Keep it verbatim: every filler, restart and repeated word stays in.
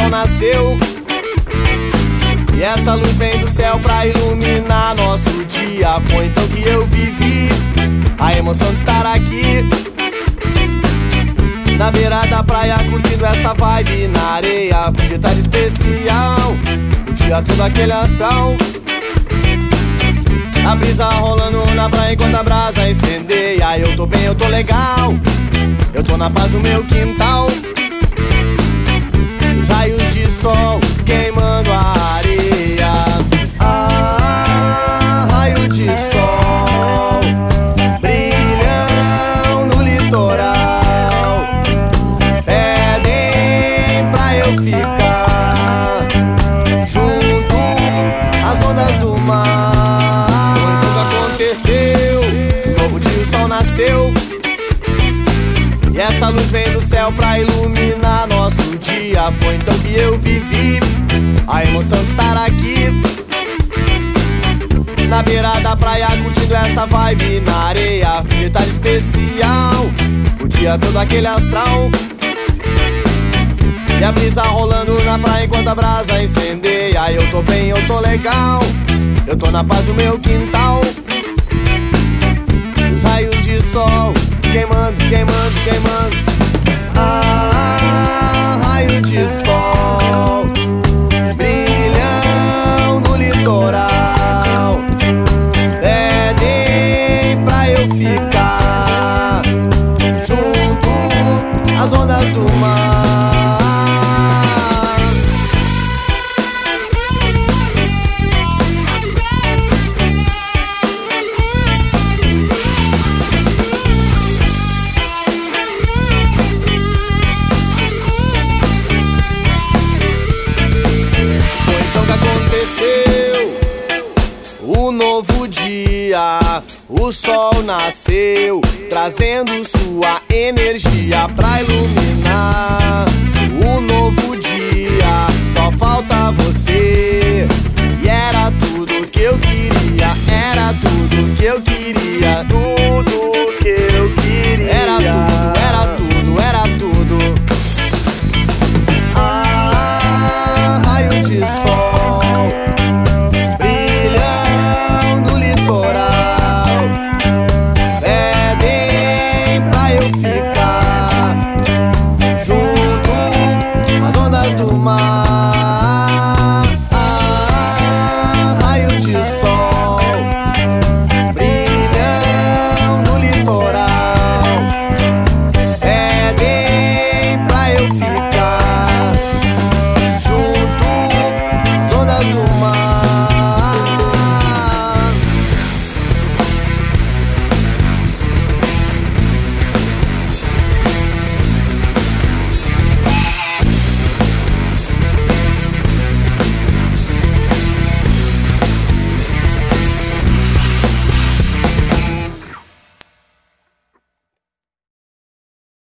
sol nasceu e essa luz vem do céu pra iluminar nosso dia. Foi então que eu vivi a emoção de estar aqui na beira da praia, curtindo essa vibe na areia. Foi um detalhe especial, o dia todo aquele astral, a brisa rolando na praia enquanto a brasa incendeia. Eu tô bem, eu tô legal, eu tô na paz no meu quintal, os raios de sol queimando a areia. Ah, raio de sol brilham no litoral, pedem pra eu ficar junto às ondas do mar. Foi tudo aconteceu, um novo dia, o sol nasceu e essa luz vem do céu pra iluminar nosso dia. Foi então que eu vivi a emoção de estar aqui na beira da praia, curtindo essa vibe na areia. Foi um detalhe especial, o dia todo aquele astral, e a brisa rolando na praia enquanto a brasa incendeia. Eu tô bem, eu tô legal, eu tô na paz no meu quintal, os raios de sol queimando, queimando, queimando. Ah, raio de sol brilham no litoral, pedem pra eu ficar junto às ondas do mar. Aconteceu um novo dia, o sol nasceu, trazendo sua energia pra iluminar o novo dia. Só falta você e era tudo que eu queria.